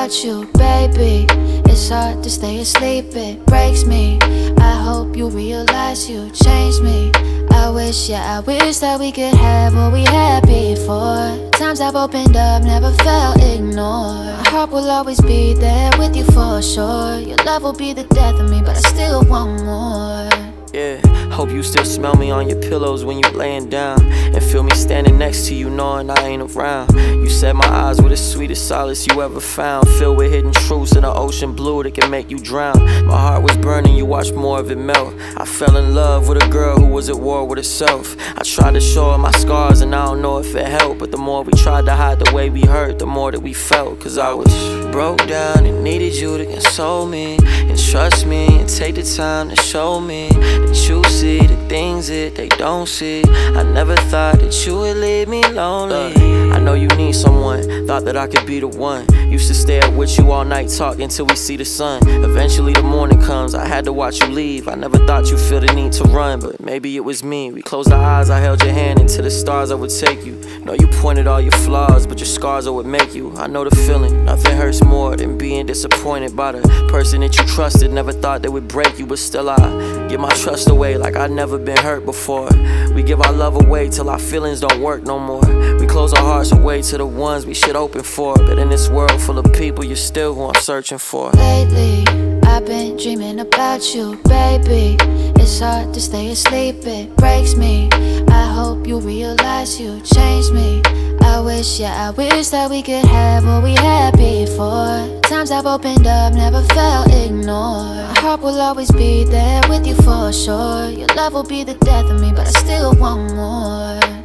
about you, baby. It's hard to stay asleep, it breaks me. I hope you realize you changed me. I wish that we could have what we had before. Times I've opened up, never felt ignored. My heart will always be there with you for sure. Your love will be the death of me, but I still want more. Yeah, hope you still smell me on your pillows when you laying down, and feel me standing next to you knowing I ain't around. You said my eyes were the sweetest solace you ever found, filled with hidden truths in an ocean blue that can make you drown. My heart was burning, you watched more of it melt. I fell in love with a girl who was at war with herself. I tried to show her my scars and I don't know if it helped, but the more we tried to hide the way we hurt, the more that we felt. Cause I was broke down and needed you to console me, and trust me, and take the time to show me that you see the things that they don't see. I never thought that you would leave me lonely. I know you need someone, thought that I could be the one. Used to stay up with you all night talking till we see the sun. Eventually the morning comes, I had to watch you leave. I never thought you'd feel the need to run, but maybe it was me. We closed our eyes, I held your hand into the stars I would take you. Know you pointed all your flaws, but your scars are what make you. I know the feeling, nothing hurts more than being disappointed by the person that you trusted. Never thought they would break you, but still I give my trust away like I'd never been hurt before. We give our love away till our feelings don't work no more. We close our hearts away to the ones we should open for. But in this world full of people, you're still who I'm searching for. Lately, I've been dreaming about you, baby. It's hard to stay asleep, it breaks me. I hope you realize you changed me. I wish that we could have what we had before. Times I've opened up, never felt ignored. My heart will always be there with you for sure. Your love will be the death of me, but I still want more.